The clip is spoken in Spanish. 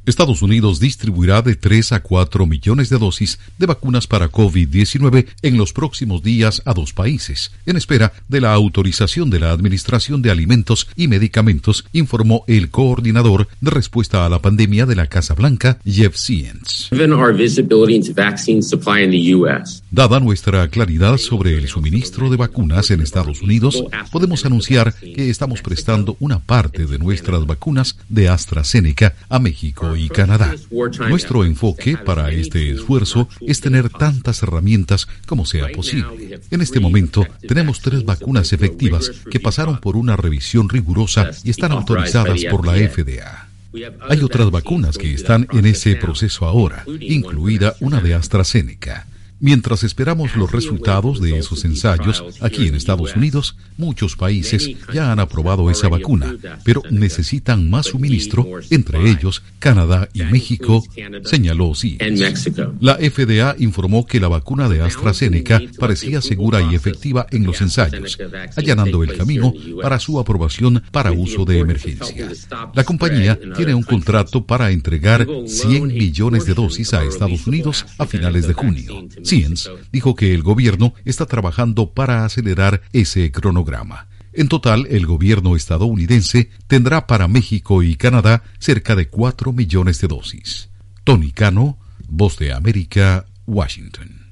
Estados Unidos distribuirá de 3 a 4 millones de dosis de vacunas para COVID-19 en los próximos días a 2 países, en espera de la autorización de la Administración de Alimentos y Medicamentos, informó el coordinador de respuesta a la pandemia de la Casa Blanca, Jeff Zients. Dada nuestra claridad sobre el suministro de vacunas en Estados Unidos, podemos anunciar que estamos prestando una parte de nuestras vacunas de AstraZeneca a México y Canadá. Nuestro enfoque para este esfuerzo es tener tantas herramientas como sea posible. En este momento tenemos 3 vacunas efectivas que pasaron por una revisión rigurosa y están autorizadas por la FDA. Hay otras vacunas que están en ese proceso ahora, incluida una de AstraZeneca. Mientras esperamos los resultados de esos ensayos aquí en Estados Unidos, muchos países ya han aprobado esa vacuna, pero necesitan más suministro, entre ellos Canadá y México, señaló Zients. La FDA informó que la vacuna de AstraZeneca parecía segura y efectiva en los ensayos, allanando el camino para su aprobación para uso de emergencia. La compañía tiene un contrato para entregar 100 millones de dosis a Estados Unidos a finales de junio. Zients dijo que el gobierno está trabajando para acelerar ese cronograma. En total, el gobierno estadounidense tendrá para México y Canadá cerca de 4 millones de dosis. Tony Cano, Voz de América, Washington.